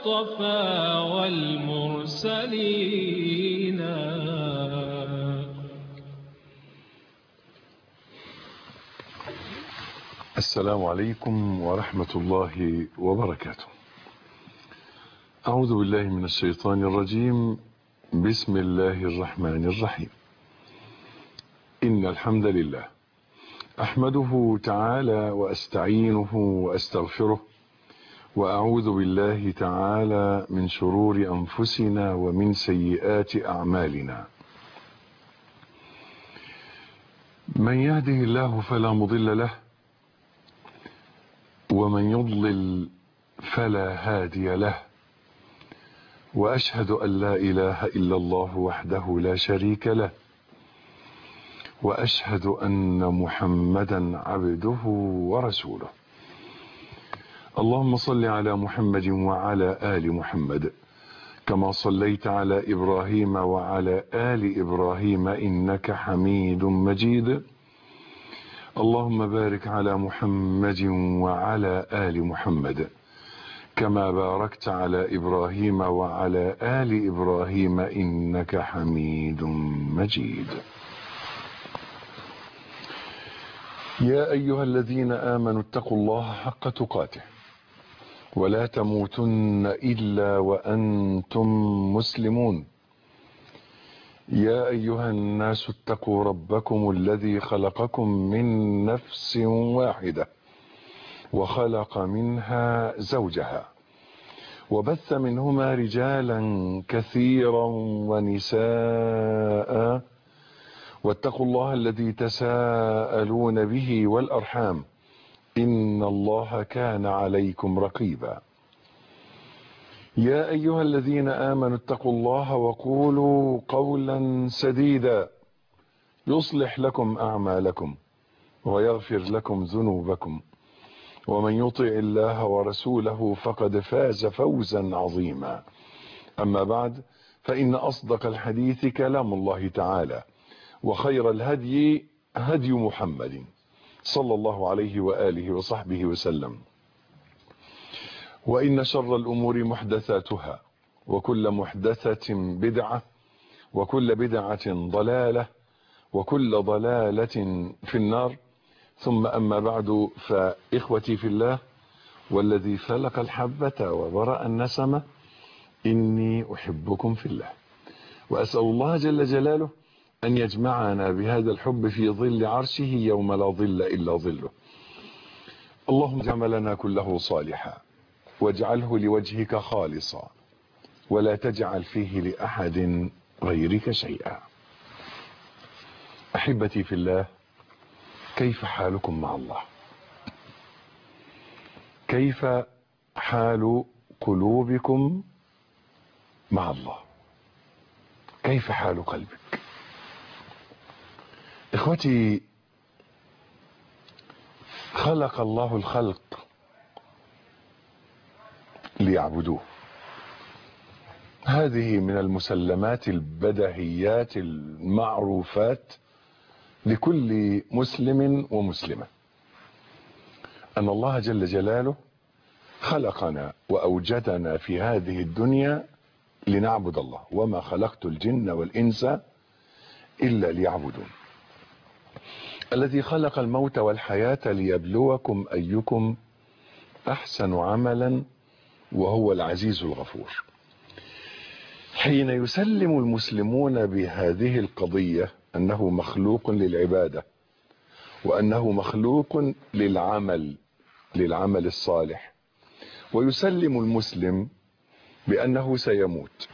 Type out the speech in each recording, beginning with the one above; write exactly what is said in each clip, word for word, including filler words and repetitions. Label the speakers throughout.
Speaker 1: المصطفى والمرسلين.
Speaker 2: السلام عليكم ورحمة الله وبركاته. أعوذ بالله من الشيطان الرجيم. بسم الله الرحمن الرحيم. إن الحمد لله أحمده تعالى وأستعينه وأستغفره، وأعوذ بالله تعالى من شرور أنفسنا ومن سيئات أعمالنا. من يهده الله فلا مضل له، ومن يضلل فلا هادي له، وأشهد أن لا إله إلا الله وحده لا شريك له، وأشهد أن محمدا عبده ورسوله. اللهم صل على محمد وعلى آل محمد كما صليت على إبراهيم وعلى آل إبراهيم إنك حميد مجيد. اللهم بارك على محمد وعلى آل محمد كما باركت على إبراهيم وعلى آل إبراهيم إنك حميد مجيد. يا أيها الذين آمنوا اتقوا الله حق تقاته ولا تموتن إلا وأنتم مسلمون. يا أيها الناس اتقوا ربكم الذي خلقكم من نفس واحدة وخلق منها زوجها وبث منهما رجالا كثيرا ونساء، واتقوا الله الذي تساءلون به والأرحام إن الله كان عليكم رقيبا. يا أيها الذين آمنوا اتقوا الله وقولوا قولا سديدا يصلح لكم أعمالكم ويغفر لكم ذنوبكم، ومن يطع الله ورسوله فقد فاز فوزا عظيما. أما بعد، فإن أصدق الحديث كلام الله تعالى، وخير الهدي هدي محمد صلى الله عليه وآله وصحبه وسلم، وإن شر الأمور محدثاتها، وكل محدثة بدعة، وكل بدعة ضلالة، وكل ضلالة في النار. ثم أما بعد، فإخوتي في الله والذي فلق الحبة وبرأ النسمة، إني أحبكم في الله، وأسأل الله جل جلاله أن يجمعنا بهذا الحب في ظل عرشه يوم لا ظل إلا ظله. اللهم اجعل عملنا كله صالحا واجعله لوجهك خالصا، ولا تجعل فيه لأحد غيرك شيئا. أحبتي في الله، كيف حالكم مع الله؟ كيف حال قلوبكم مع الله؟ كيف حال قلبك؟ إخوتي، خلق الله الخلق ليعبدوه. هذه من المسلمات البديهيات المعروفات لكل مسلم ومسلمة، أن الله جل جلاله خلقنا وأوجدنا في هذه الدنيا لنعبد الله، وما خلقت الجن والإنس إلا ليعبدون. الذي خلق الموت والحياة ليبلوكم أيكم أحسن عملا، وهو العزيز الغفور. حين يسلم المسلمون بهذه القضية، أنه مخلوق للعبادة، وأنه مخلوق للعمل للعمل الصالح، ويسلم المسلم بأنه سيموت،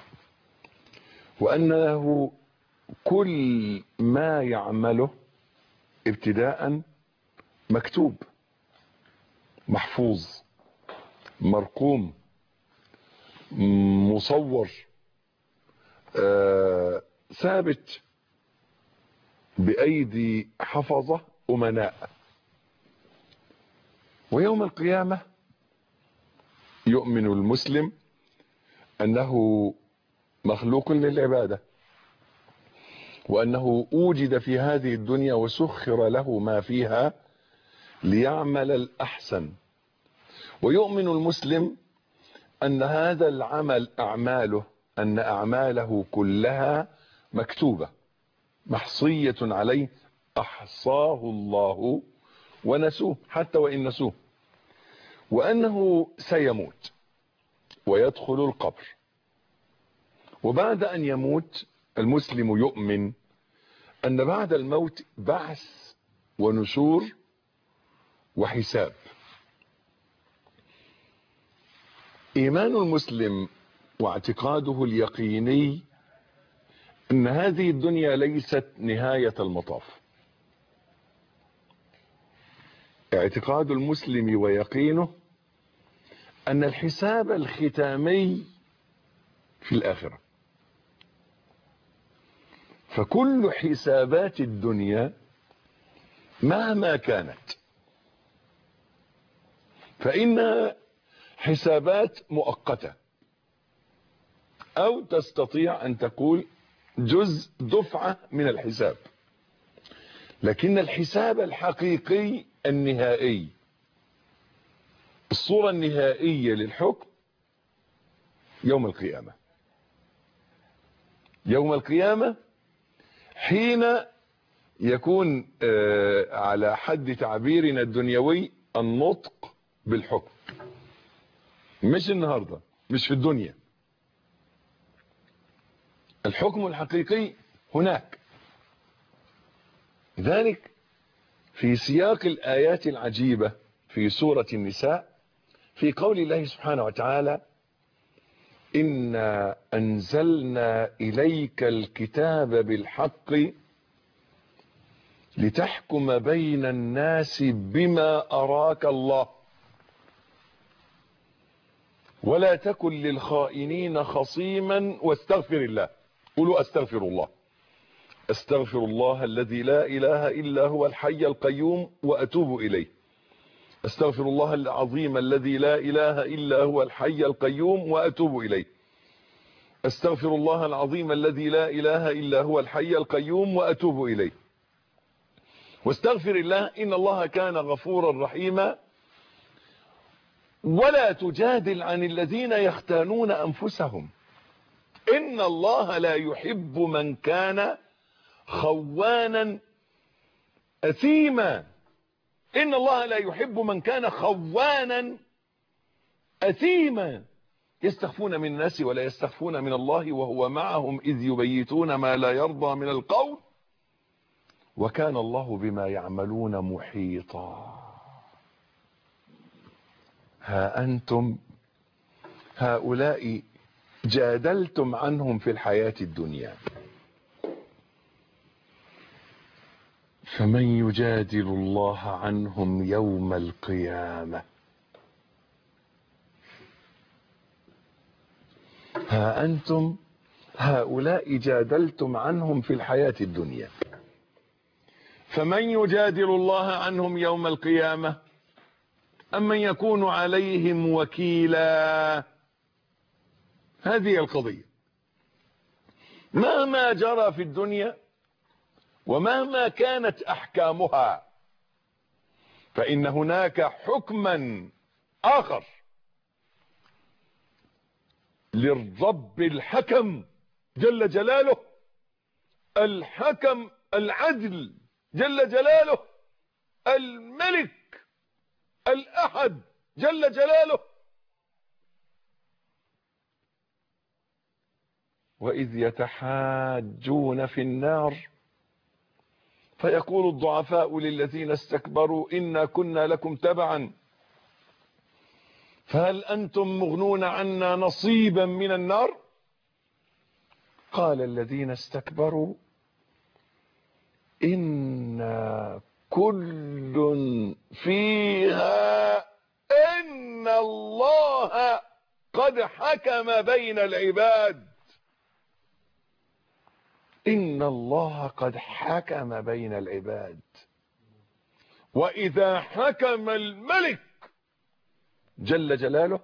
Speaker 2: وأنه كل ما يعمله ابتداء مكتوب محفوظ مرقوم مصور آه ثابت بأيدي حفظة أمناء. ويوم القيامة يؤمن المسلم أنه مخلوق للعبادة، وأنه أوجد في هذه الدنيا وسخر له ما فيها ليعمل الأحسن. ويؤمن المسلم أن هذا العمل أعماله أن أعماله كلها مكتوبة محصية عليه، أحصاه الله ونسوه حتى وإن نسوه، وأنه سيموت ويدخل القبر، وبعد أن يموت المسلم يؤمن أن بعد الموت بعث ونشور وحساب. إيمان المسلم واعتقاده اليقيني أن هذه الدنيا ليست نهاية المطاف. اعتقاد المسلم ويقينه أن الحساب الختامي في الآخرة، فكل حسابات الدنيا مهما كانت فإنها حسابات مؤقتة، أو تستطيع أن تقول جزء دفعة من الحساب، لكن الحساب الحقيقي النهائي، الصورة النهائية للحكم يوم القيامة. يوم القيامة حين يكون على حد تعبيرنا الدنيوي النطق بالحكم، مش النهاردة، مش في الدنيا. الحكم الحقيقي هناك. لذلك في سياق الآيات العجيبة في سورة النساء في قول الله سبحانه وتعالى: إنا أنزلنا إليك الكتاب بالحق لتحكم بين الناس بما أراك الله ولا تكن للخائنين خصيما واستغفر الله. قولوا أستغفر الله. أستغفر الله الذي لا إله إلا هو الحي القيوم وأتوب إليه. أستغفر الله العظيم الذي لا إله إلا هو الحي القيوم وأتوب إليه. أستغفر الله العظيم الذي لا إله إلا هو الحي القيوم وأتوب إليه. واستغفر الله إن الله كان غفورا رحيما. ولا تجادل عن الذين يختانون أنفسهم إن الله لا يحب من كان خوانا أثيما. إن الله لا يحب من كان خوانا أثيما يستخفون من الناس ولا يستخفون من الله وهو معهم إذ يبيتون ما لا يرضى من القول وكان الله بما يعملون محيطا. ها أنتم هؤلاء جادلتم عنهم في الحياة الدنيا، فمن يجادل الله عنهم يوم القيامة. ها أنتم هؤلاء جادلتم عنهم في الحياة الدنيا، فمن يجادل الله عنهم يوم القيامة أم من يكون عليهم وكيلا. هذه القضية. مهما جرى في الدنيا ومهما كانت أحكامها فإن هناك حكما آخر للرب الحكم جل جلاله، الحكم العدل جل جلاله، الملك الأحد جل جلاله. وإذ يتحاجون في النار فيقول الضعفاء للذين استكبروا إنا كنا لكم تبعا فهل أنتم مغنون عنا نصيبا من النار. قال الذين استكبروا إنا كل فيها إن الله قد حكم بين العباد. إن الله قد حكم بين العباد. وإذا حكم الملك جل جلاله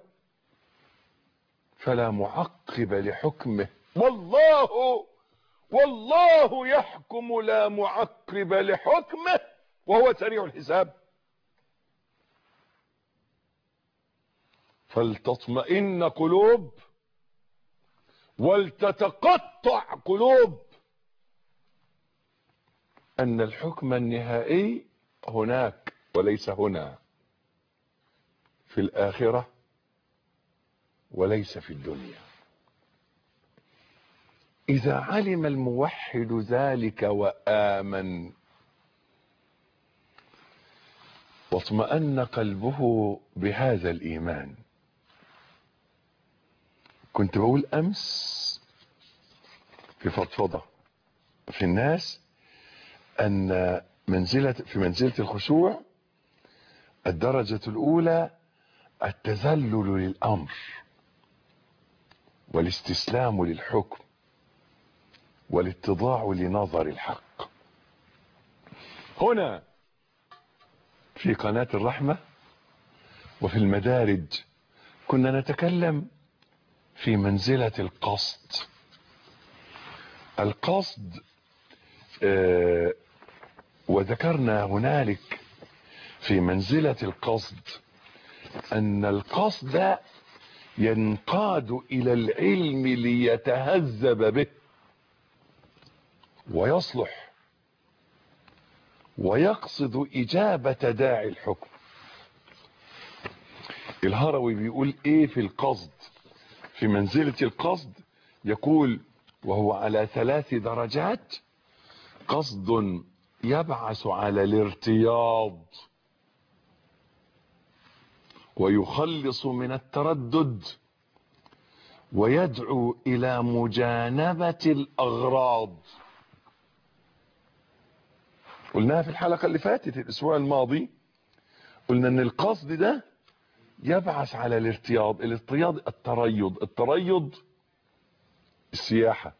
Speaker 2: فلا معقب لحكمه. والله والله يحكم لا معقب لحكمه وهو سريع الحساب. فلتطمئن قلوب ولتتقطع قلوب، أن الحكم النهائي هناك وليس هنا، في الآخرة وليس في الدنيا. إذا علم الموحد ذلك وآمن واطمأن قلبه بهذا الإيمان. كنت بقول أمس في فضفضة في الناس أن منزلة في منزلة الخشوع الدرجة الأولى التذلل للأمر والاستسلام للحكم والاتضاع لنظر الحق. هنا في قناة الرحمة وفي المدارج كنا نتكلم في منزلة القصد. القصد آه وذكرنا هنالك في منزلة القصد أن القصد ينقاد إلى العلم ليتهذب به ويصلح ويقصد إجابة داعي الحكم. الهروي بيقول إيه في القصد؟ في منزلة القصد يقول: وهو على ثلاث درجات: قصد يبعث على الارتياض ويخلص من التردد ويدعو إلى مجانبة الأغراض. قلناها في الحلقة اللي فاتت الأسبوع الماضي، قلنا أن القصد ده يبعث على الارتياض. الارتياض التريض، التريض السياحة.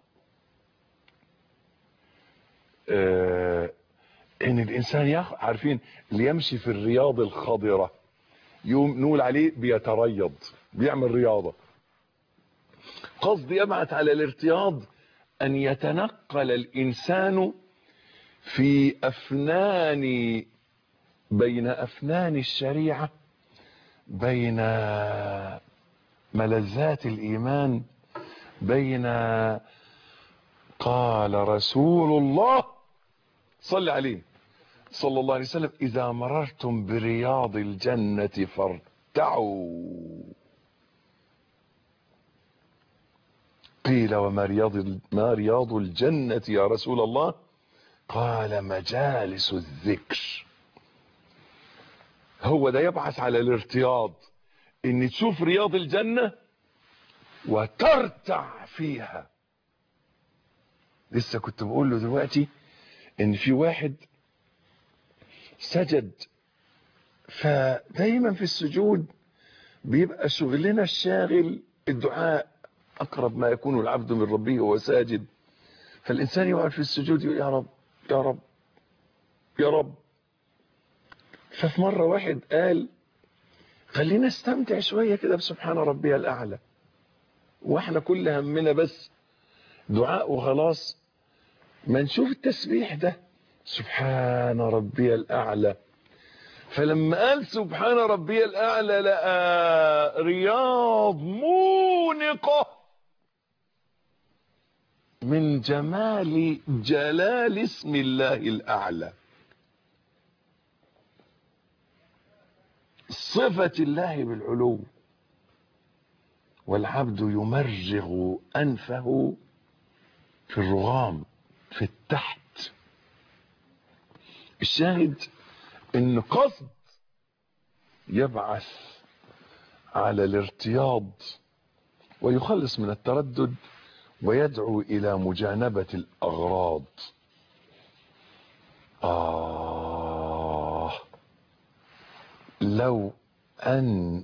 Speaker 2: آه ان الانسان يخ... عارفين اللي يمشي في الرياض الخضرة يوم نقول عليه بيتريض، بيعمل رياضة. قصد يبعث على الارتياض ان يتنقل الانسان في افنان بين افنان الشريعة، بين ملذات الايمان، بين قال رسول الله صلى عليه صلى الله عليه وسلم: إذا مررتم برياض الجنة فارتعوا. قيل: وما رياض ما رياض الجنة يا رسول الله؟ قال: مجالس الذكر. هو ده يبعث على الارتياض، ان تشوف رياض الجنة وترتع فيها. لسه كنت بقول له دلوقتي ان في واحد سجد، فدايما في السجود بيبقى شغلنا الشاغل الدعاء، اقرب ما يكون العبد من ربه وهو ساجد. فالانسان يقعد في السجود يقول: يا رب يا رب يا رب. ففي مرة واحد قال: خلينا استمتع شوية كده بسبحان ربي الأعلى، واحنا كل همنا بس دعاء وخلاص، ما نشوف التسبيح ده سبحان ربي الأعلى. فلما قال سبحان ربي الأعلى لقى رياض مونقة من جمال جلال اسم الله الأعلى، صفة الله بالعلو، والعبد يمرغ أنفه في الرغام في التحت. الشاهد ان قصد يبعث على الارتياض ويخلص من التردد ويدعو الى مجانبة الاغراض. آه لو ان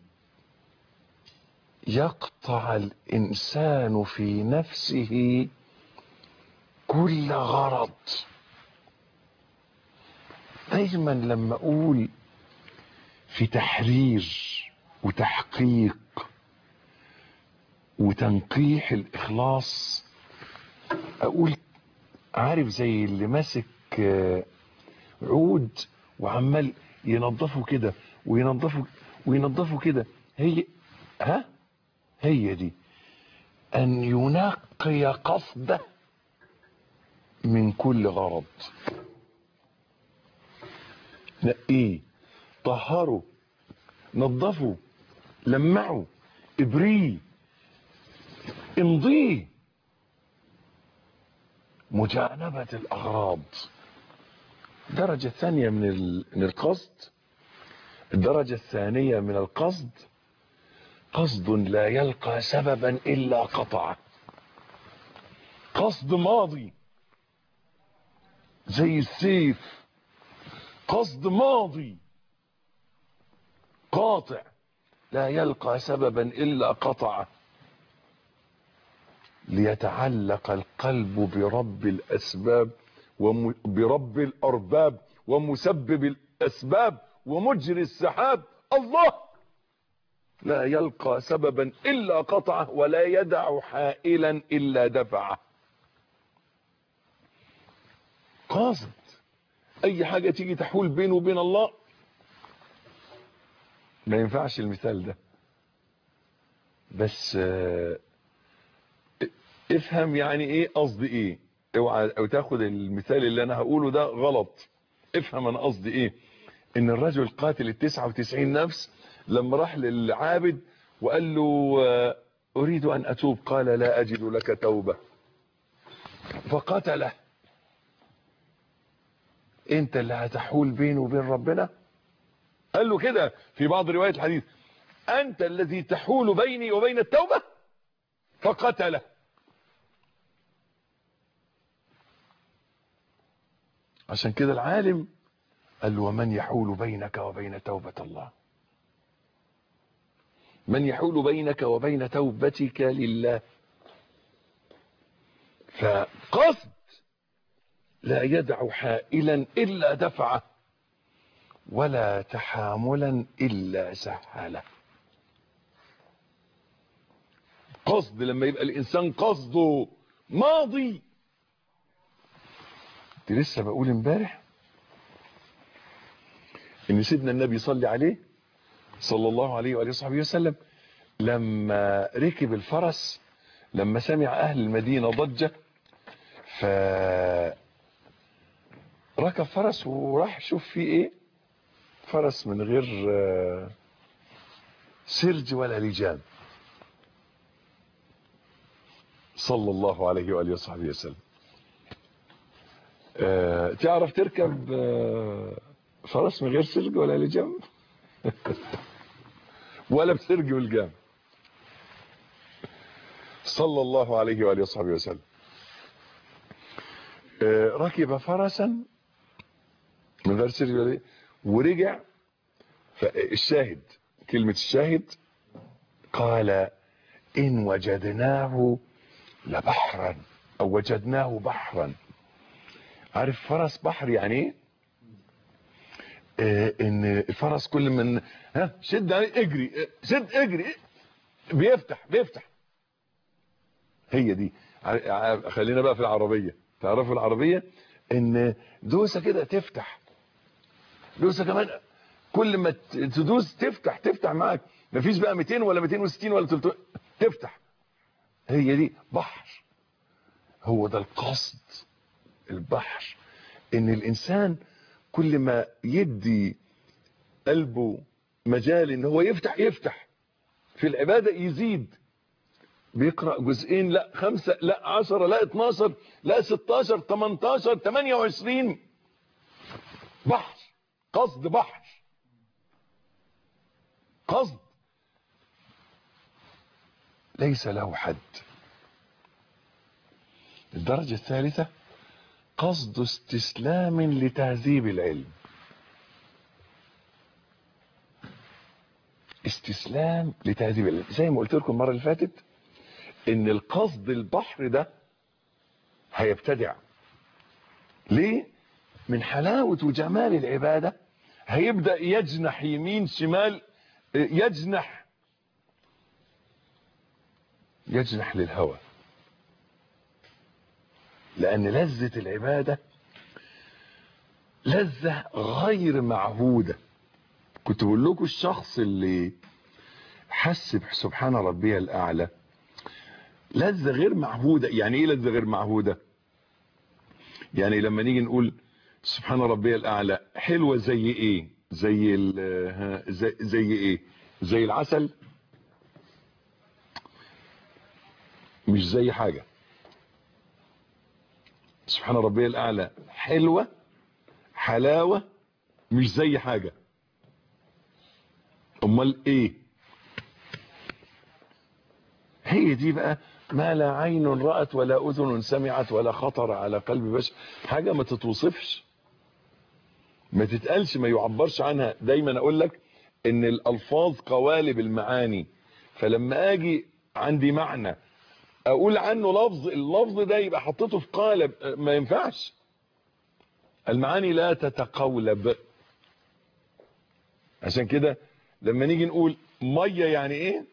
Speaker 2: يقطع الانسان في نفسه كل غرض. دايما لما اقول في تحرير وتحقيق وتنقيح الاخلاص، اقول عارف زي اللي ماسك عود وعمال ينظفه كده وينظفه وينظفه كده، هي ها هي دي، أن ينقي قصده من كل غرض. نقيه، طهره، نظفه، لمعه، ابريه، امضيه. مجانبة الأغراض درجة ثانية من من القصد. الدرجة الثانية من القصد قصد لا يلقى سببا إلا قطعه. قصد ماضي زي السيف، قصد ماضي قاطع لا يلقى سببا إلا قطعه. ليتعلق القلب برب الأسباب وبرب الأرباب ومسبب الأسباب ومجري السحاب الله. لا يلقى سببا إلا قطعه ولا يدع حائلا إلا دفعه. قاصد أي حاجة تيجي تحول بينه وبين الله. ما ينفعش المثال ده، بس افهم يعني ايه قصدي ايه. اوعى او تاخد المثال اللي انا هقوله ده غلط. افهم انا قصدي ايه. ان الرجل قاتل التسعة وتسعين نفس لما راح للعابد وقال له اريد ان اتوب، قال لا اجد لك توبة، فقتله. انت اللي هتحول بينه وبين ربنا؟ قال له كده في بعض روايات الحديث، انت الذي تحول بيني وبين التوبة، فقتله. عشان كده العالم قال له ومن يحول بينك وبين توبة الله؟ من يحول بينك وبين توبتك لله؟ فقصد لا يدع حائلا إلا دفعه ولا تحاملا إلا سهله. قصد لما يبقى الإنسان قصده ماضي. كنت لسه بقول امبارح ان سيدنا النبي صلى عليه صلى الله عليه وآله وصحبه وسلم لما ركب الفرس، لما سمع أهل المدينة ضجة، فركب فرس وراح شوف فيه ايه. فرس من غير سرج ولا لجام، صلى الله عليه وآله وصحبه وسلم. أه تعرف تركب أه فرس من غير سرج ولا لجام؟ ولا بسرج والجام، صلى الله عليه وآله وصحبه وسلم. أه ركب فرسا من غير سرج ولا ورجع. فالشاهد، كلمة الشاهد، قال إن وجدناه لبحرا أو وجدناه بحرا. عارف فرس بحر يعني ايه؟ آه ان الفرس كل من ها شد اجري شد اجري بيفتح بيفتح. هي دي. خلينا بقى في العربية. تعرفوا العربية ان دوسة كده تفتح، دوسة كمان كل ما تدوس تفتح تفتح معاك. مفيش بقى مئتين ولا مئتين وستين ولا ثلاثمئة، تفتح. هي دي بحر. هو ده القصد، البحر. ان الانسان كل ما يدي قلبه مجال ان هو يفتح يفتح في العبادة، يزيد. بيقرأ جزئين، لا خمسة، لا عشرة، لا اتناشر، لا ستاشر، تمنتاشر، تمانية وعشرين. بحر، قصد بحر، قصد ليس له حد. الدرجة الثالثة قصد استسلام لتهذيب العلم. استسلام لتهذيب العلم. زي ما قلت لكم المرة اللي فاتت ان القصد البحر ده هيبتدع. ليه؟ من حلاوة وجمال العبادة هيبدأ يجنح يمين شمال، يجنح يجنح للهوى. لأن لذة العبادة لذة غير معهودة. كنت بقول لكم الشخص اللي حس سبحان ربي الأعلى لذة غير معهودة. يعني ايه لذة غير معهودة؟ يعني لما نيجي نقول سبحان ربي الأعلى حلوة زي ايه؟ زي ال زي, زي ايه؟ زي العسل؟ مش زي حاجة. سبحان ربي الأعلى حلوة حلاوة مش زي حاجة. امال ايه؟ هي دي بقى ما لا عين رأت ولا أذن سمعت ولا خطر على قلب بشر. حاجة ما تتوصفش، ما تتقالش، ما يعبرش عنها. دايما اقول لك ان الالفاظ قوالب المعاني، فلما اجي عندي معنى اقول عنه لفظ، اللفظ ده يبقى حطيته في قالب، ما ينفعش. المعاني لا تتقولب. عشان كده لما نيجي نقول مية يعني ايه؟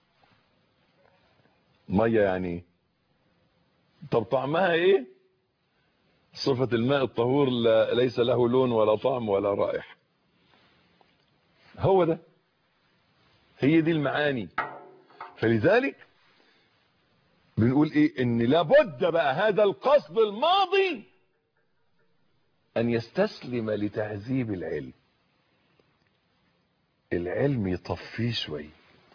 Speaker 2: مية يعني ايه؟ طب طعمها ايه؟ صفة الماء الطهور ليس له لون ولا طعم ولا رائحة. هو ده، هي دي المعاني. فلذلك بنقول ايه؟ ان لابد بقى هذا القصد الماضي ان يستسلم لتهذيب العلم. العلم يطفيه شوية.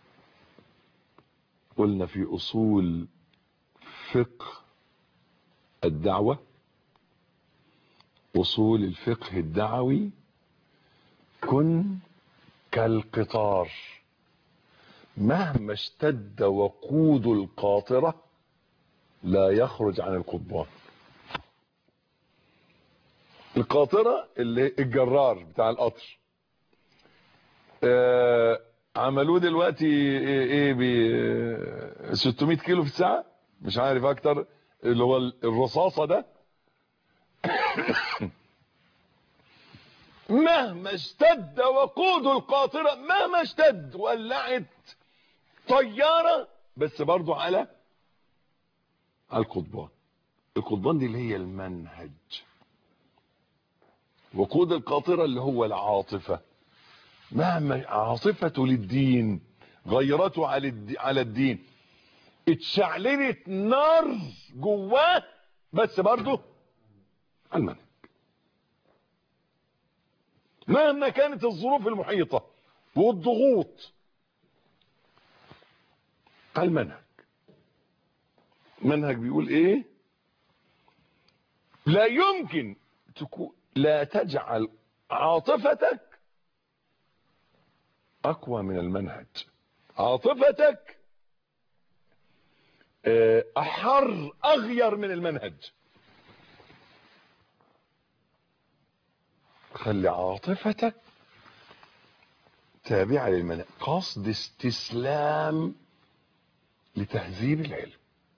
Speaker 2: قلنا في اصول فقه الدعوة، اصول الفقه الدعوي، كن كالقطار مهما اشتد وقود القاطرة لا يخرج عن القضبان. القاطرة اللي الجرار بتاع القطر، آه عملوه دلوقتي ايه ب ستمائة كيلو في الساعة، مش عارف اكتر، اللي هو الرصاصة ده. مهما اشتد وقود القاطرة، مهما اشتد ولعت طيارة، بس برضو على على القضبان. القضبان دي اللي هي المنهج. وقود القاطرة اللي هو العاطفة. مهما عاطفته للدين غيرته على الدين، اتشعللت نار جواه، بس برضه على المنهج. مهما كانت الظروف المحيطة والضغوط، على المنهج. منهج بيقول ايه؟ لا يمكن تكون، لا تجعل عاطفتك اقوى من المنهج. عاطفتك احر اغير من المنهج. خلي عاطفتك تابعة للمنهج، قصد استسلام لتهذيب العلم.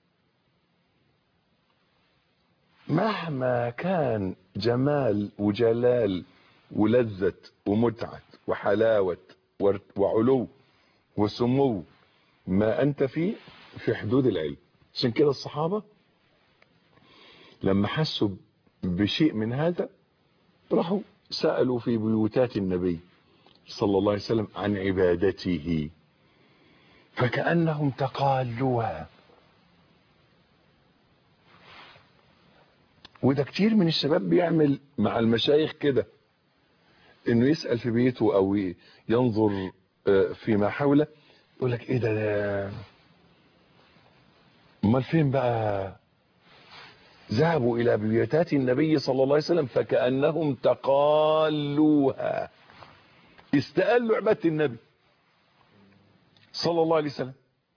Speaker 2: مهما كان جمال وجلال ولذة ومتعة وحلاوة وعلو وسمو ما أنت فيه في حدود العلم. عشان كده الصحابة لما حسوا بشيء من هذا راحوا سألوا في بيوتات النبي صلى الله عليه وسلم عن عبادته، فكأنهم تقالوها. وده كتير من الشباب بيعمل مع المشايخ كده، انه يسأل في بيته او ينظر فيما حوله، يقول لك ايه ده، امال فين بقى؟ ذهبوا الى بيوتات النبي صلى الله عليه وسلم فكأنهم تقالوها، استقالوا عبادة النبي صلى الله عليه وسلم.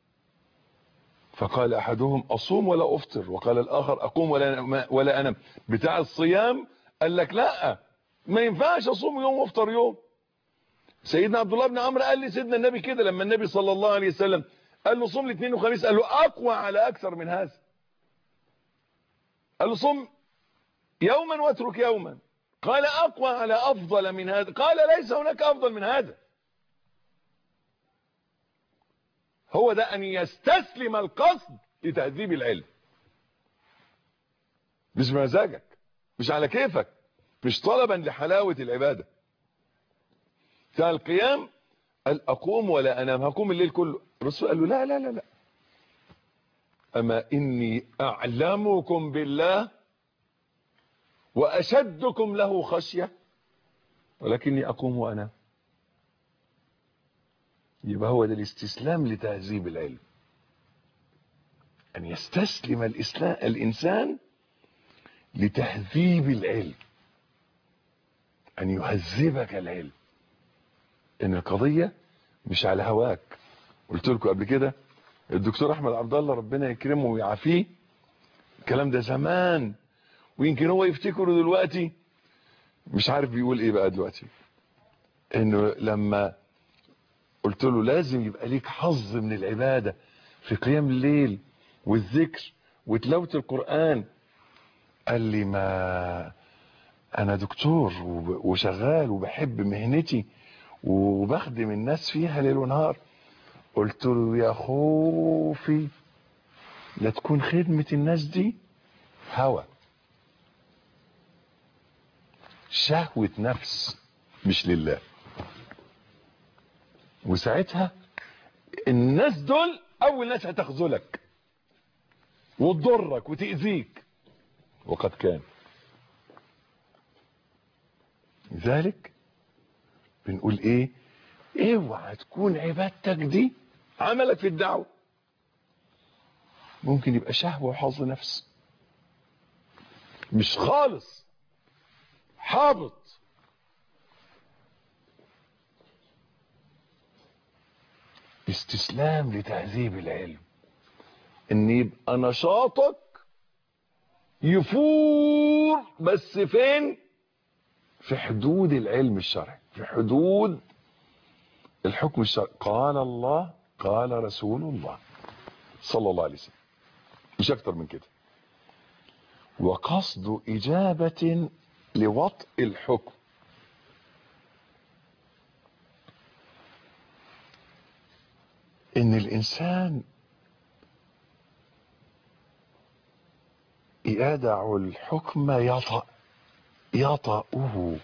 Speaker 2: فقال احدهم اصوم ولا افطر، وقال الاخر اقوم ولا ولا انام. بتاع الصيام قال لك لا، ما ينفعش اصوم يوم وافطر يوم. سيدنا عبد الله بن عمرو قال لسيدنا النبي كده لما النبي صلى الله عليه وسلم قال له صوم الاثنين وخميس، قال له اقوى على اكثر من هذا. قال له صوم يوما واترك يوما، قال اقوى على افضل من هذا، قال ليس هناك افضل من هذا. هو ده ان يستسلم القصد لتهذيب العلم، مش مزاجك، مش على كيفك، مش طلبا لحلاوة العبادة. فالقيام قال اقوم ولا انام، هقوم الليل كله. الرسول قال له لا لا لا لا، اما اني اعلمكم بالله واشدكم له خشية ولكني اقوم وانام. يبقى هو ده الاستسلام لتهذيب العلم، ان يستسلم الاسلام الانسان لتهذيب العلم، ان يهذبك العلم، ان القضية مش على هواك. قلت لكم قبل كده الدكتور احمد عبد الله ربنا يكرمه ويعافيه، الكلام ده زمان ويمكن هو يفتكره دلوقتي، مش عارف بيقول ايه بقى دلوقتي، انه لما قلت له لازم يبقى ليك حظ من العبادة في قيام الليل والذكر وتلاوة القرآن، قال لي ما انا دكتور وشغال وبحب مهنتي وبخدم الناس فيها ليل ونهار. قلت له يا خوفي لا تكون خدمة الناس دي هوى، شهوة نفس مش لله، وساعتها الناس دول اول ناس هتخذلك وتضرك وتأذيك، وقد كان. لذلك بنقول ايه، اوعى تكون عبادتك دي عملك في الدعوة، ممكن يبقى شهوة وحظ نفس، مش خالص حابط. استسلام لتهذيب العلم، ان يبقى نشاطك يفور بس فين؟ في حدود العلم الشرعي، في حدود الحكم الشرعي. قال الله قال رسول الله صلى الله عليه وسلم، مش اكتر من كده. وقصد اجابة لوطء الحكم، ان الانسان يدع الحكم يطأ يطأه.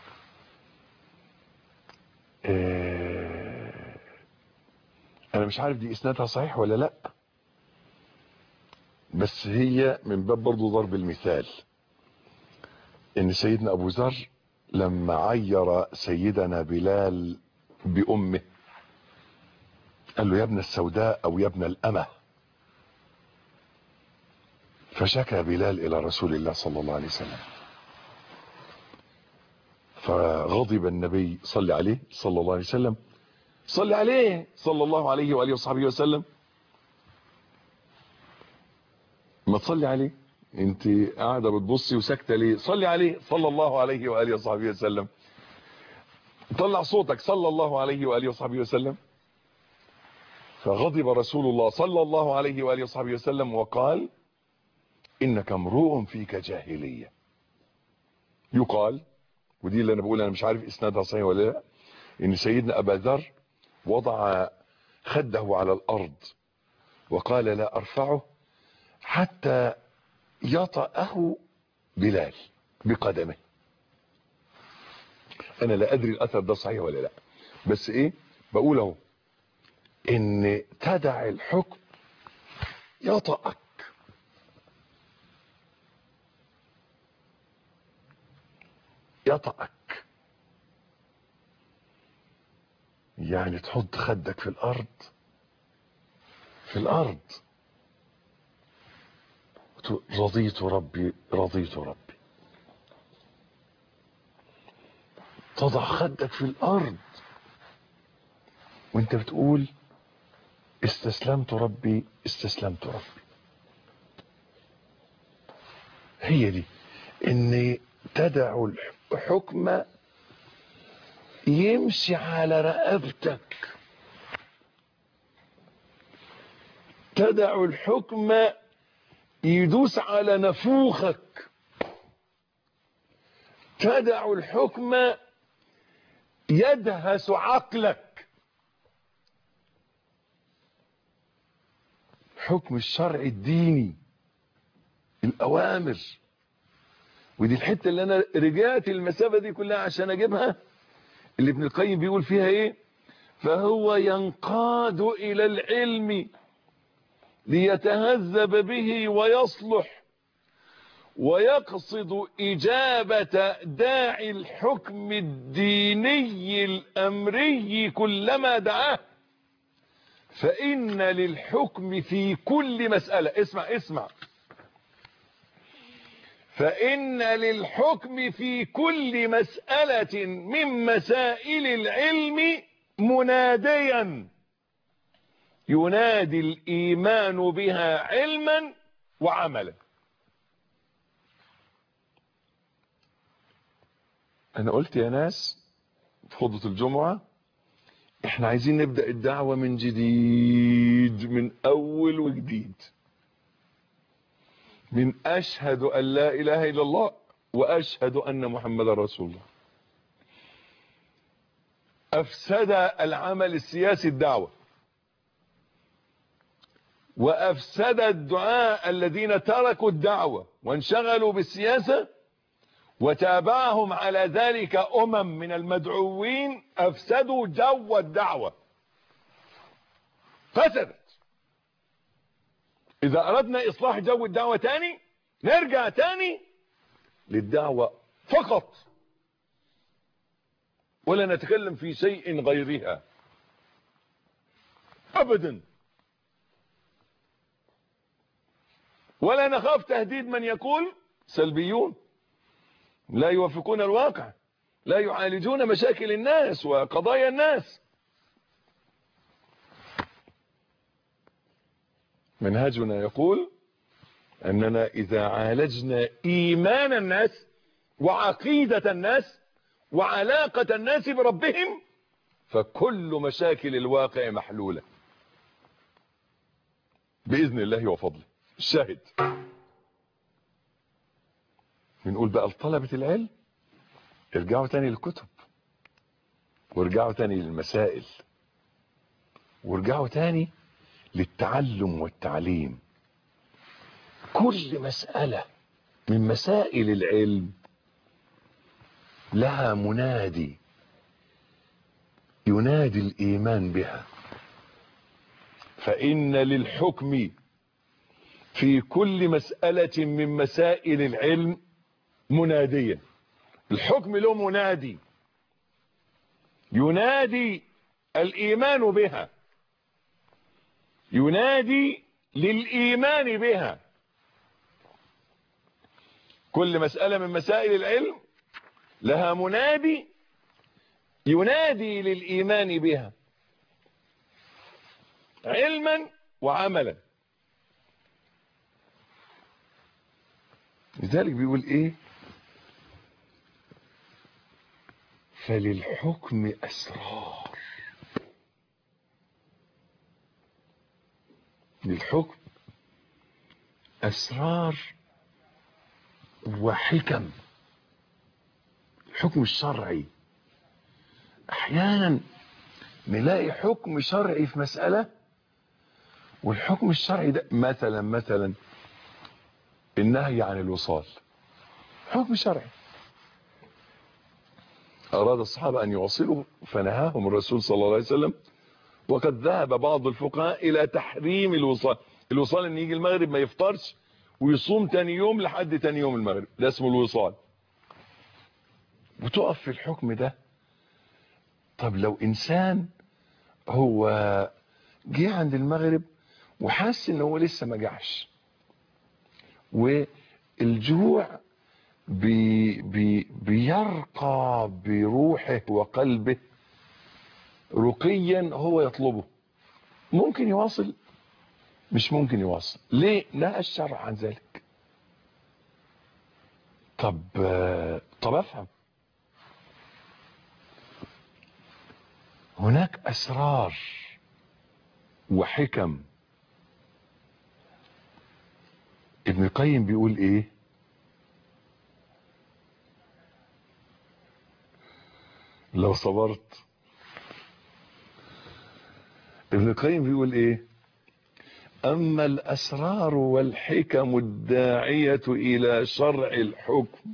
Speaker 2: اه انا مش عارف دي اسنادها صحيح ولا لا، بس هي من باب برضو ضرب المثال، ان سيدنا ابو ذر لما عير سيدنا بلال بامه قال له يا ابن السوداء او يا ابن الامه، فشكى بلال الى رسول الله صلى الله عليه وسلم، فغضب النبي صلى عليه صلى الله عليه وسلم، صلى عليه صلى الله عليه واله وصحبه وسلم. ما تصلي عليه، انت قاعده بتبصي وساكته ليه؟ صلي عليه صلى الله عليه واله وصحبه وسلم، طلع صوتك صلى الله عليه واله وصحبه وسلم. فغضب رسول الله صلى الله عليه واله وصحبه وسلم وقال انك امرؤ فيك جاهليه. يقال، ودي اللي انا بقول انا مش عارف اسنادها صحيح ولا لا، ان سيدنا ابا ذر وضع خده على الارض وقال لا ارفعه حتى يطأه بلال بقدمه. انا لا ادري الاثر ده صحيح ولا لا، بس ايه بقول اهو، ان تدع الحكم يطأك، يطأك يعني تحط خدك في الارض، في الارض رضيت ربي رضيت ربي، تضع خدك في الارض وانت بتقول استسلمت ربي استسلمت ربي. هي دي، ان تدع الحكم يمشي على رقبتك، تدع الحكم يدوس على نفوخك، تدع الحكم يدهس عقلك. الحكم الشرعي الديني، الأوامر، ودي الحتة اللي أنا رجعت المسافة دي كلها عشان أجيبها، اللي ابن القيم بيقول فيها إيه؟ فهو ينقاد إلى العلم ليتهذب به ويصلح، ويقصد إجابة داعي الحكم الديني الأمري كلما دعاه. فإن للحكم في كل مسألة، اسمع اسمع فإن للحكم في كل مسألة من مسائل العلم مناديا ينادي الإيمان بها علما وعملا. أنا قلت يا ناس في خطبة الجمعة احنا عايزين نبدأ الدعوة من جديد، من أول وجديد، من أشهد أن لا إله إلا الله وأشهد أن محمد رسول الله. أفسد العمل السياسي الدعوة، وأفسد الدعاء الذين تركوا الدعوة وانشغلوا بالسياسة وتابعهم على ذلك أمم من المدعوين، أفسدوا جو الدعوة، فسدت. إذا أردنا إصلاح جو الدعوة تاني نرجع تاني للدعوة فقط، ولا نتكلم في شيء غيرها أبدا، ولا نخاف تهديد من يقول سلبيون لا يوافقون الواقع، لا يعالجون مشاكل الناس وقضايا الناس. منهجنا يقول أننا إذا عالجنا إيمان الناس وعقيدة الناس وعلاقة الناس بربهم فكل مشاكل الواقع محلولة بإذن الله وفضله. الشاهد بنقول بقى لطلبة العلم ارجعوا تاني للكتب، وارجعوا تاني للمسائل، وارجعوا تاني للتعلم والتعليم. كل مسألة من مسائل العلم لها منادي ينادي الإيمان بها. فإن للحكم في كل مسألة من مسائل العلم مناديا. الحكم له منادي ينادي الإيمان بها، ينادي للإيمان بها. كل مسألة من مسائل العلم لها منادي ينادي للإيمان بها علما وعملا. لذلك بيقول ايه؟ فللحكم أسرار. للحكم أسرار وحكم. الحكم الشرعي احيانا نلاقي حكم شرعي في مسألة، والحكم الشرعي ده مثلا مثلا النهي عن الوصال حكم شرعي، أراد الصحابة أن يوصلوا فنهاهم الرسول صلى الله عليه وسلم، وقد ذهب بعض الفقهاء إلى تحريم الوصال. الوصال أن يجي المغرب ما يفطرش ويصوم تاني يوم لحد تاني يوم المغرب، ده اسمه الوصال. وتقف في الحكم ده. طب لو إنسان هو جه عند المغرب وحس إن هو لسه ما جعش، والجوع بي بي بيرقى بروحه وقلبه رقيا هو يطلبه، ممكن يواصل؟ مش ممكن يواصل. ليه؟ نهى الشرع عن ذلك. طب طب افهم. هناك اسرار وحكم. ابن القيم بيقول ايه؟ لو صبرت. ابن القيم بيقول ايه؟ اما الاسرار والحكم الداعية الى شرع الحكم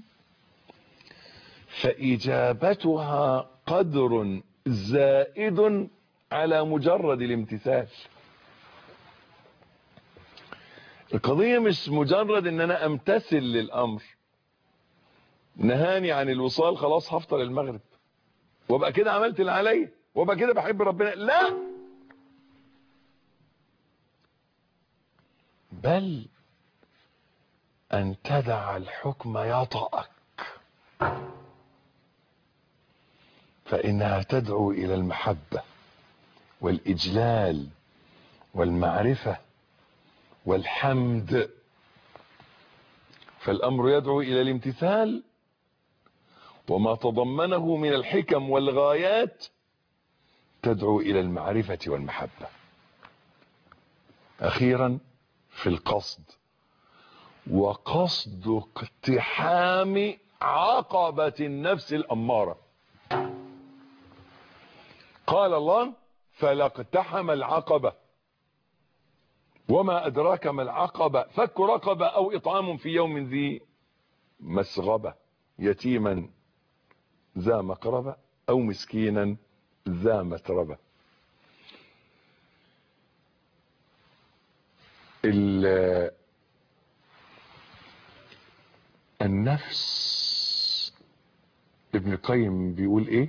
Speaker 2: فاجابتها قدر زائد على مجرد الامتثال. القضية مش مجرد ان انا امتثل للامر، نهاني عن الوصال خلاص هفطر المغرب وابقى كده عملت اللي عليا وابقى كده بحب ربنا، لا، بل ان تدع الحكم يطأك، فانها تدعو الى المحبة والاجلال والمعرفة والحمد. فالامر يدعو الى الامتثال وما تضمنه من الحكم والغايات تدعو الى المعرفة والمحبة. اخيرا في القصد، وقصد اقتحام عقبة النفس الامارة. قال الله فلا اقتحم العقبة وما ادراك ما العقبة فك رقبة او اطعام في يوم ذي مسغبة يتيما ذا مقربة او مسكينا ذا متربة. النفس ابن القيم بيقول ايه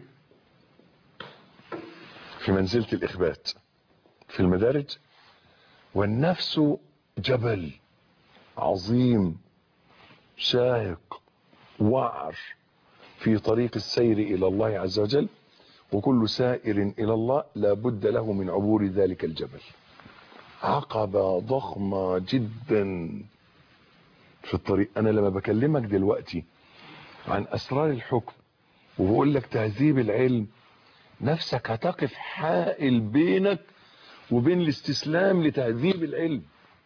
Speaker 2: في منزلة الاخبات في المدارج؟ والنفس جبل عظيم شاهق وعر في طريق السير الى الله عز وجل، وكل سائر الى الله لا بد له من عبور ذلك الجبل. عقبة ضخمة جدا في الطريق. انا لما بكلمك دلوقتي عن اسرار الحكم وبقول لك تهذيب العلم، نفسك هتقف حائل بينك وبين الاستسلام لتهذيب العلم.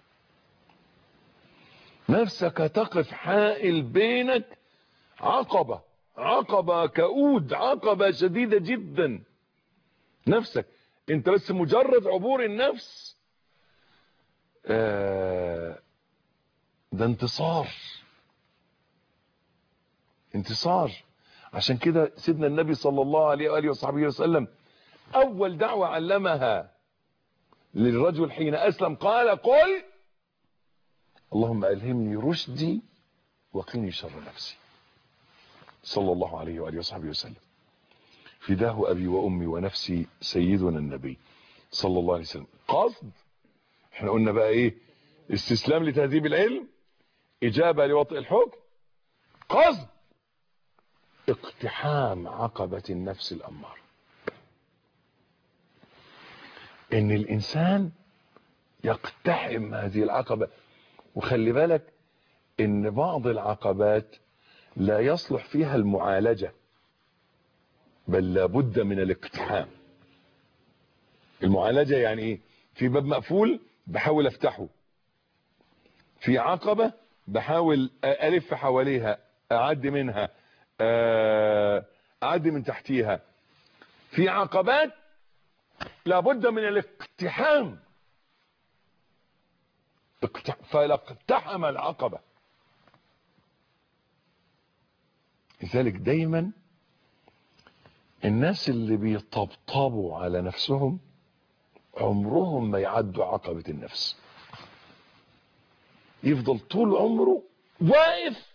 Speaker 2: نفسك هتقف حائل بينك عقبة عقبة كؤود، عقبة شديدة جدا. نفسك انت بس مجرد عبور النفس آه ده انتصار انتصار. عشان كده سيدنا النبي صلى الله عليه وآله وصحبه وسلم اول دعوة علمها للرجل حين اسلم قال قل اللهم الهمني رشدي وقني شر نفسي، صلى الله عليه وآله وصحبه وسلم. فداه ابي وامي ونفسي سيدنا النبي صلى الله عليه وسلم. قصد، احنا قلنا بقى ايه؟ استسلام لتهذيب العلم، اجابة لوطئ الحكم، قصد اقتحام عقبة النفس الامارة. ان الانسان يقتحم هذه العقبة. وخلي بالك ان بعض العقبات لا يصلح فيها المعالجة بل لابد من الاقتحام. المعالجة يعني ايه؟ في باب مقفول بحاول افتحه، في عقبة بحاول الف حواليها، اعدي منها، اعدي من تحتيها. في عقبات لابد من الاقتحام، فاقتحم العقبة. لذلك دايما الناس اللي بيطبطبوا على نفسهم عمرهم ما يعدوا عقبة النفس. يفضل طول عمره واقف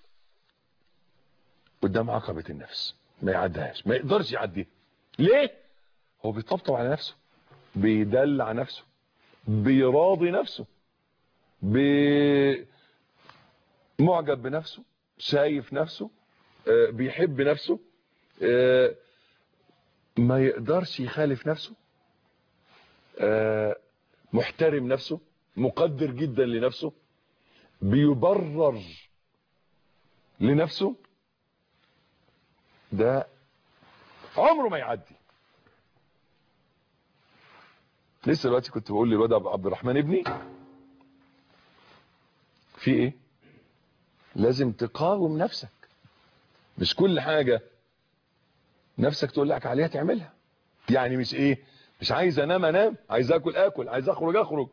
Speaker 2: قدام عقبة النفس، ما يعدهاش، ما يقدرش يعديها. ليه؟ هو بيطبطب على نفسه، بيدلع نفسه، بيراضي نفسه، معجب بنفسه، شايف نفسه، بيحب نفسه، ما يقدرش يخالف نفسه، محترم نفسه، مقدر جدا لنفسه، بيبرر لنفسه. ده عمره ما يعدي. لسه دلوقتي كنت بقول للواد عبد الرحمن ابني في ايه؟ لازم تقاوم نفسك. مش كل حاجة نفسك تقول لك عليها تعملها. يعني مش ايه؟ مش عايز انام انام، عايز اكل اكل، عايز اخرج اخرج.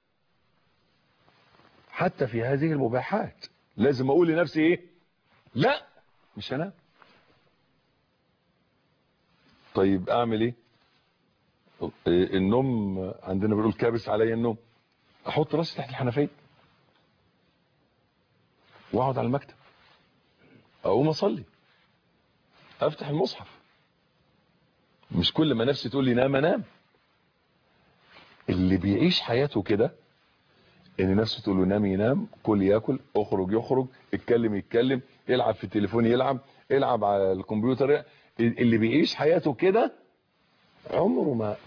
Speaker 2: حتى في هذه المباحات لازم اقول لنفسي ايه؟ لا، مش هنام. طيب اعمل ايه؟ النوم عندنا بنقول كابس عليا النوم، احط راسي تحت الحنفيه واقعد على المكتب، اقوم اصلي، افتح المصحف. مش كل ما نفسي تقول لي نام انام. اللي بيعيش حياته كده ان نفسه تقول له نام ينام، كل ياكل، اخرج يخرج، اتكلم يتكلم، يلعب في التليفون يلعب، العب على الكمبيوتر. اللي بيعيش حياته كده عمره ما.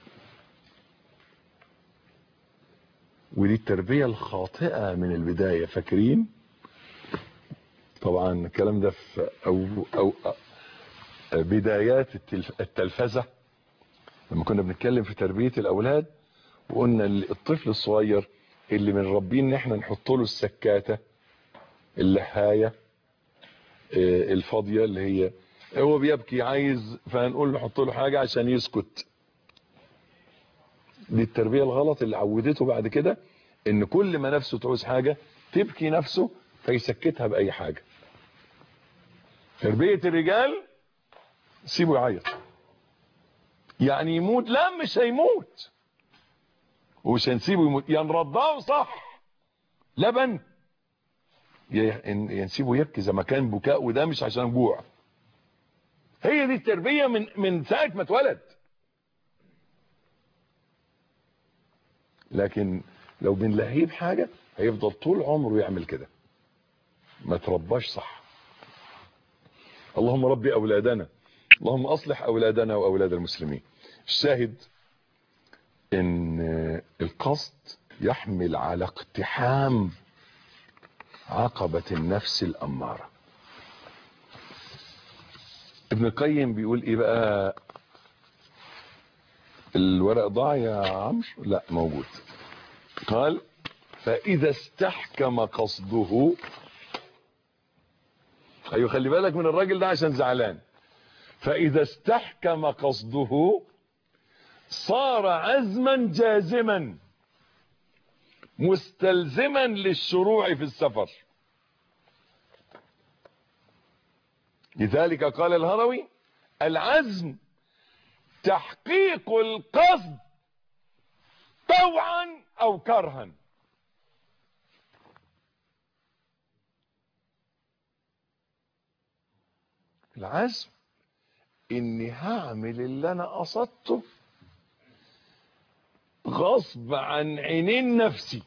Speaker 2: ودي التربية الخاطئة من البداية. فاكرين طبعا الكلام ده في أو, أو بدايات التلفزة لما كنا بنتكلم في تربية الأولاد، وقلنا الطفل الصغير اللي من ربين ان احنا نحط له السكاتة اللحاية الفاضية اللي هي هو بيبكي عايز، فهنقول نحط له حاجة عشان يسكت. دي التربية الغلط اللي عودته بعد كده ان كل ما نفسه تعوز حاجة تبكي نفسه فيسكتها بأي حاجة. تربية الرجال سيبه يعيط، يعني يموت، لا مش هيموت ومش هنسيبه يموت، يا نرضعه صح لبن ينسيبه يبكي زي ما كان بكاء، وده مش عشان جوع. هي دي التربية من من ساعة ما اتولد. لكن لو بنلهيه بحاجة هيفضل طول عمره يعمل كده، ما ترباش صح. اللهم ربي أولادنا، اللهم أصلح أولادنا وأولاد المسلمين. الشاهد ان القصد يحمل على اقتحام عقبة النفس الأمارة. ابن القيم بيقول ايه بقى؟ الورق ضاع يا عمرو؟ لا موجود. قال فإذا استحكم قصده، ايوه خلي بالك من الراجل ده عشان زعلان. فإذا استحكم قصده صار عزما جازما مستلزما للشروع في السفر. لذلك قال الهروي العزم تحقيق القصد طوعا او كرها. العزم اني هعمل اللي انا قصدته غصب عن عينين نفسي.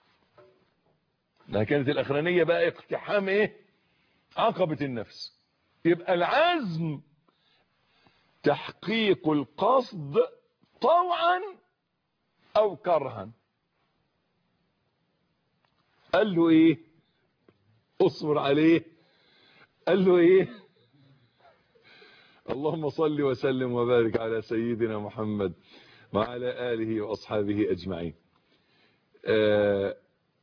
Speaker 2: ده كانت الاخرانية بقى اقتحام ايه؟ عقبة النفس. يبقى العزم تحقيق القصد طوعا او كرها. قال له ايه؟ اصبر عليه. قال له ايه؟ اللهم صل وسلم وبارك على سيدنا محمد وعلى آله وأصحابه أجمعين. آه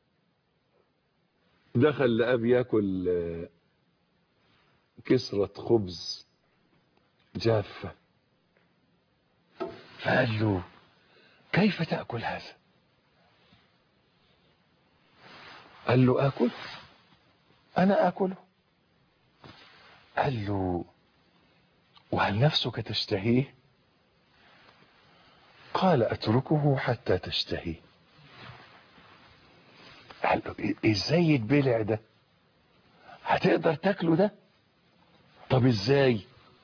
Speaker 2: دخل لأب يأكل آه كسرة خبز جافة، فقال له كيف تأكل هذا؟ قال له آكل، أنا آكله. قال له وهل نفسك تشتهيه؟ قال أتركه حتى تشتهي. قال له ازاي يتبلع ده؟ هتقدر تاكله ده؟ طب ازاي؟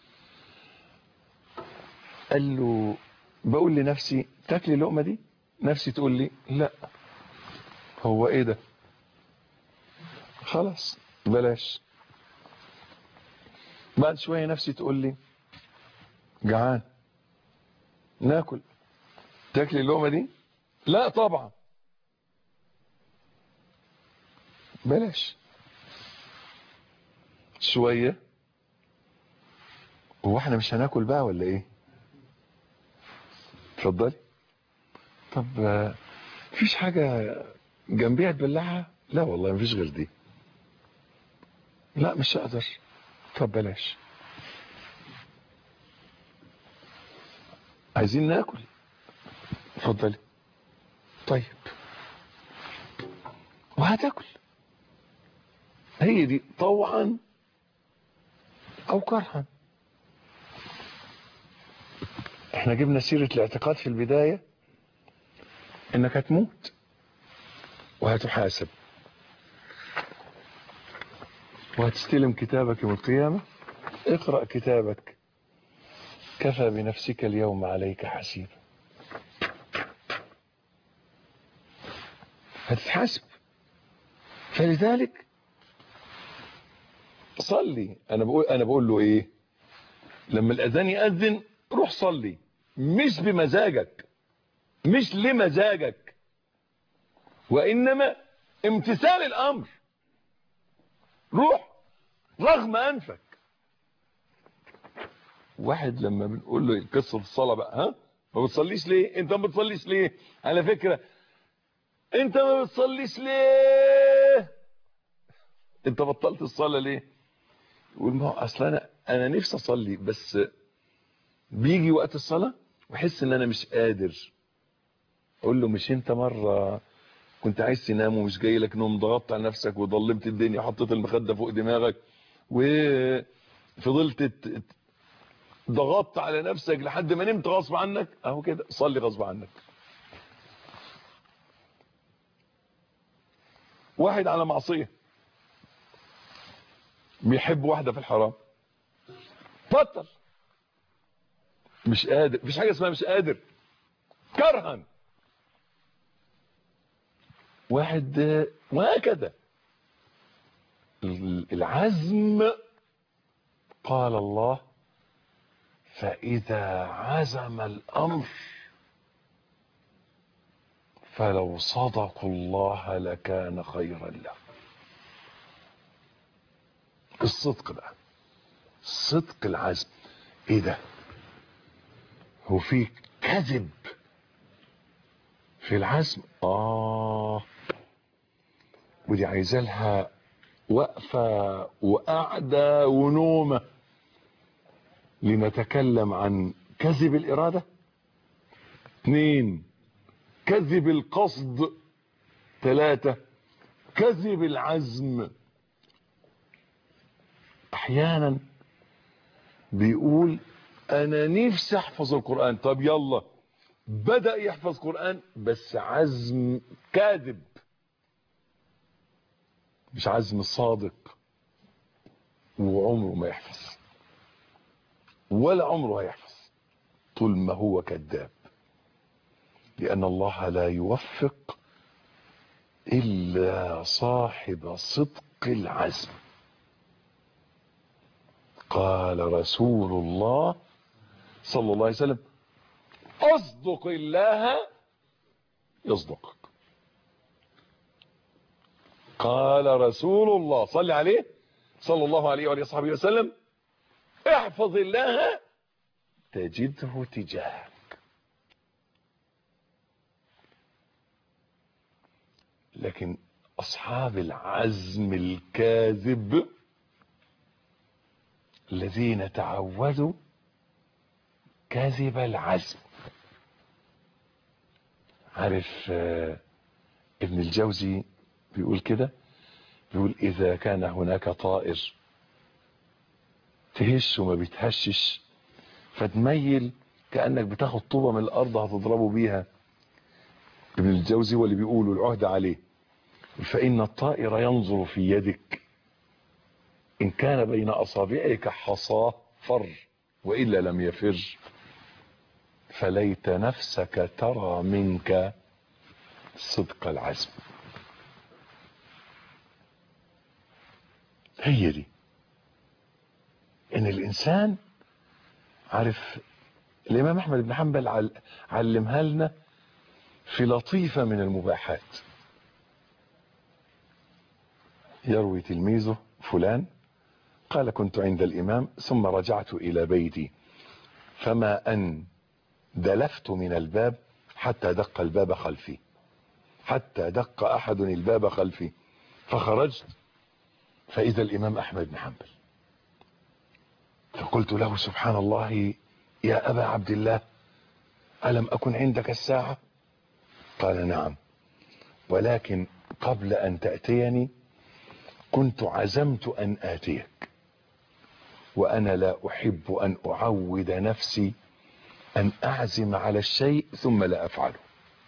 Speaker 2: قال له بقول لنفسي تاكلي اللقمه دي، نفسي تقول لي لا. هو ايه ده؟ خلاص بلاش. بعد شويه نفسي تقول لي جعان، ناكل. تاكلي اللقمه دي؟ لا طبعا. بلاش. شويه، هو احنا مش هناكل بقى ولا ايه؟ اتفضلي. طب مفيش حاجه جنبيها تبلعها؟ لا والله مفيش غير دي. لا مش هقدر. طب بلاش. عايزين ناكل؟ اتفضلي. طيب وهتاكل. هي دي طوعا او كرها. احنا جبنا سيرة الاعتقاد في البداية انك هتموت وهتحاسب وهتستلم كتابك يوم القيامة. اقرأ كتابك، كفى بنفسك اليوم عليك حسيبا. هتتحاسب. فلذلك صلي. انا بقول انا بقول له ايه؟ لما الاذان يأذن روح صلي، مش بمزاجك، مش لمزاجك، وانما امتثال الامر. روح رغم انفك. واحد لما بنقول له قصه الصلاه بقى، ها ما بتصليش ليه؟ انت ما بتصليش ليه؟ على فكره انت ما بتصليش ليه؟ انت بطلت الصلاه ليه؟ يقول ما هو اصل انا انا نفسي اصلي، بس بيجي وقت الصلاه واحس ان انا مش قادر. اقول له مش انت مره كنت عايز تنام ومش جاي لك نوم، ضغطت على نفسك وضلمت الدنيا، حطيت المخده فوق دماغك وفضلت ضغطت على نفسك لحد ما نمت غصب عنك؟ اهو كده صلي غصب عنك. واحد على معصيه بيحب واحده في الحرام، بطل، مش قادر. مفيش حاجه اسمها مش قادر، كرها. واحد وهكذا. العزم قال الله فإذا عزم الأمر فلو صدقوا الله لكان خيرا له. الصدق بقى، صدق العزم. ايه ده؟ هو في كذب في العزم؟ اه ودي عايزه لها وقفه وقعده ونومه. لنتكلم عن كذب الاراده. اثنين، كذب القصد. ثلاثه، كذب العزم. احيانا بيقول انا نفسي احفظ القرآن. طب يلا، بدأ يحفظ قرآن بس عزم كاذب، مش عزم صادق، وعمره ما يحفظ ولا عمره هيحفظ طول ما هو كذاب. لأن الله لا يوفق إلا صاحب صدق العزم. قال رسول الله صلى الله عليه وسلم اصدق الله يصدقك. قال رسول الله صلى عليه صلى الله عليه وآله وصحبه وسلم احفظ الله تجده تجاهك. لكن أصحاب العزم الكاذب الذين تعودوا كذب العزم. عارف ابن الجوزي بيقول كده، بيقول إذا كان هناك طائر تهش وما بيتهشش فتميل كأنك بتاخد طوبة من الأرض هتضربه بيها. ابن الجوزي واللي بيقولوا العهد عليه، فإن الطائر ينظر في يدك إن كان بين أصابعك حصاه فر وإلا لم يفر، فليت نفسك ترى منك صدق العزم. هي دي ان الانسان عارف. الامام احمد بن حنبل علمها لنا في لطيفة من المباحات. يروي تلميذه فلان قال كنت عند الامام ثم رجعت الى بيتي فما ان دلفت من الباب حتى دق الباب خلفي، حتى دق احد الباب خلفي، فخرجت فاذا الامام احمد بن حنبل، فقلت له سبحان الله يا ابا عبد الله الم اكن عندك الساعة؟ قال نعم، ولكن قبل ان تأتيني كنت عزمت ان اتيك، وانا لا احب ان اعود نفسي أن أعزم على الشيء ثم لا أفعله.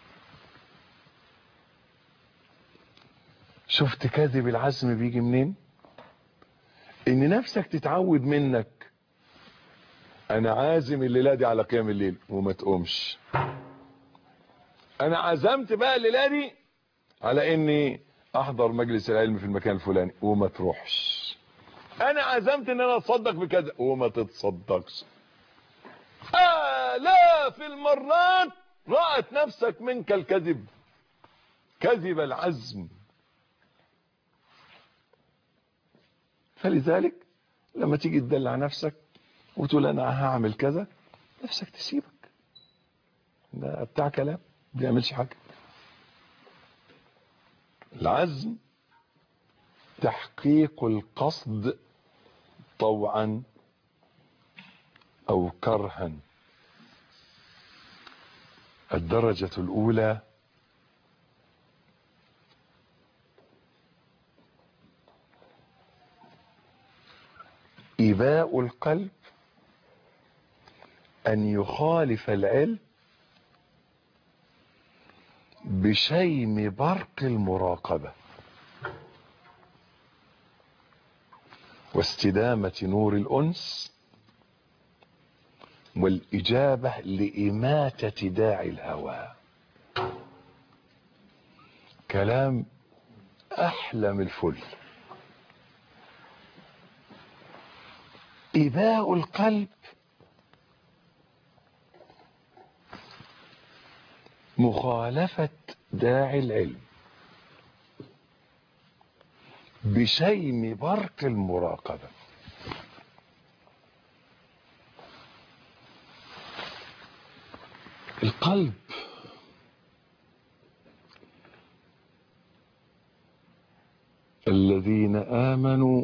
Speaker 2: شفت كذب العزم بيجي منين؟ إن نفسك تتعود منك أنا عازم الليلة دي على قيام الليل وما تقومش. أنا عزمت بقى الليلة دي على إني أحضر مجلس العلم في المكان الفلاني وما تروحش. أنا عزمت إن أنا أتصدق بكذا وما تتصدقش. آلاف المرات رأت نفسك منك الكذب، كذب العزم. فلذلك لما تيجي تدلع نفسك وتقول انا هعمل كذا، نفسك تسيبك، ده بتاع كلام ما بيعملش حاجه. العزم تحقيق القصد طوعا او كرها. الدرجة الاولى إباء القلب أن يخالف العلم بشيم برق المراقبة واستدامة نور الأنس والإجابة لإماتة داعي الهوى. كلام أحلى من الفل. إباء القلب مخالفة داعي العلم بشيم برق المراقبة. القلب الذين آمنوا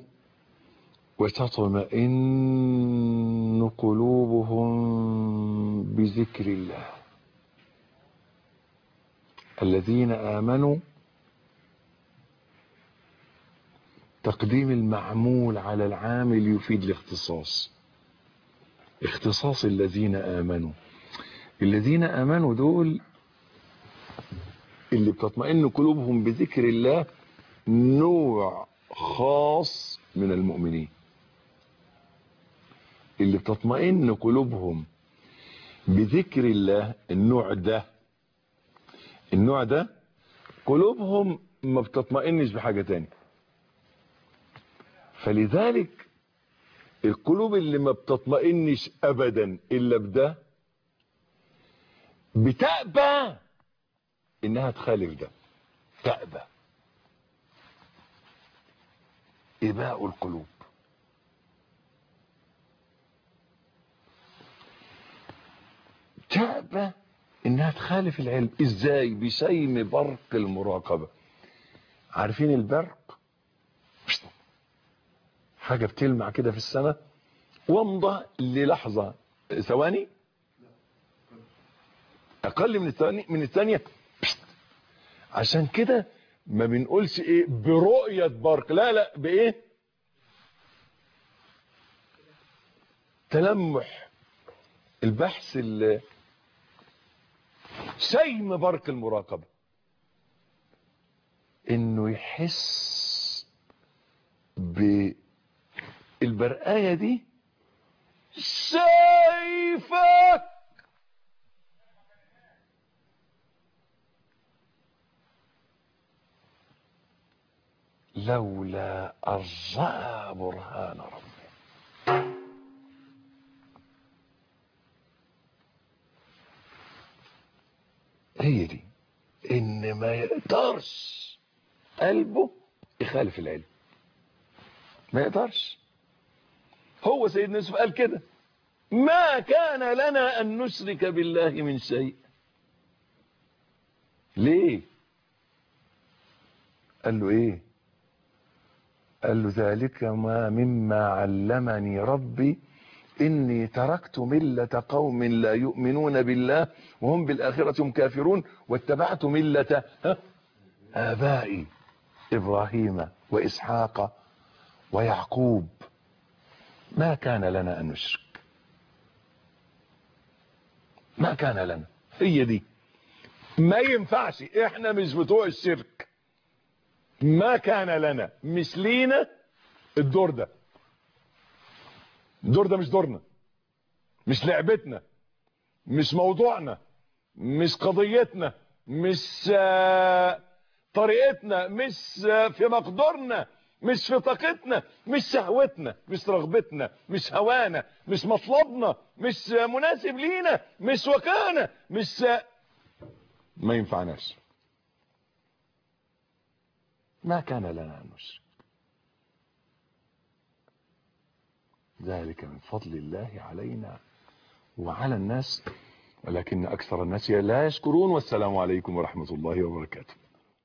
Speaker 2: وتطمئن قلوبهم بذكر الله. الذين آمنوا تقديم المعمول على العامل يفيد الاختصاص. اختصاص الذين آمنوا، الذين آمنوا دول اللي بتطمئن قلوبهم بذكر الله، نوع خاص من المؤمنين. اللي بتطمئن قلوبهم بذكر الله، النوع ده النوع ده قلوبهم ما بتطمئنش بحاجة تانية. فلذلك القلوب اللي ما بتطمئنش ابدا الا بده بتأبى انها تخالف ده، تأبى. إباء القلوب. تأبى انها تخالف العلم. ازاي؟ بشيم برق المراقبة. عارفين البرق؟ حاجة بتلمع كده في السماء وامضى للحظة، ثواني اقل من الثانية من الثانية. عشان كده ما بنقولش ايه برؤية برق، لا لا، بايه؟ تلمح. البحث اللي شيم برق المراقبة انه يحس بالبرقاية دي شايفك لولا أرجاء برهان ربي. هي دي ان ما يقدرش قلبه يخالف العلم، ما يقدرش. هو سيدنا يوسف قال كده: ما كان لنا ان نشرك بالله من شيء. ليه؟ قال له ايه؟ قال له ذلك ما مما علمني ربي إني تركت ملة قوم لا يؤمنون بالله وهم بالآخرة هم كافرون واتبعت ملة آبائي إبراهيم وإسحاق ويعقوب ما كان لنا أن نشرك. ما كان لنا. هي دي ما ينفعش، احنا مش بتوع الشرك. ما كان لنا، مش لينا الدور ده. الدور ده مش دورنا، مش لعبتنا، مش موضوعنا، مش قضيتنا، مش طريقتنا، مش في مقدورنا، مش في طاقتنا، مش شهوتنا، مش رغبتنا، مش هوانا، مش مطلبنا، مش مناسب لينا، مش وكانة، مش ما ينفعناش. ما كان لنا أن نشرك، ذلك من فضل الله علينا وعلى الناس ولكن أكثر الناس لا يشكرون. والسلام عليكم ورحمة الله وبركاته.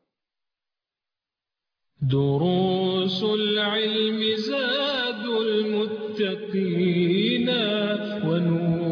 Speaker 1: دروس العلم زاد المتقين ونور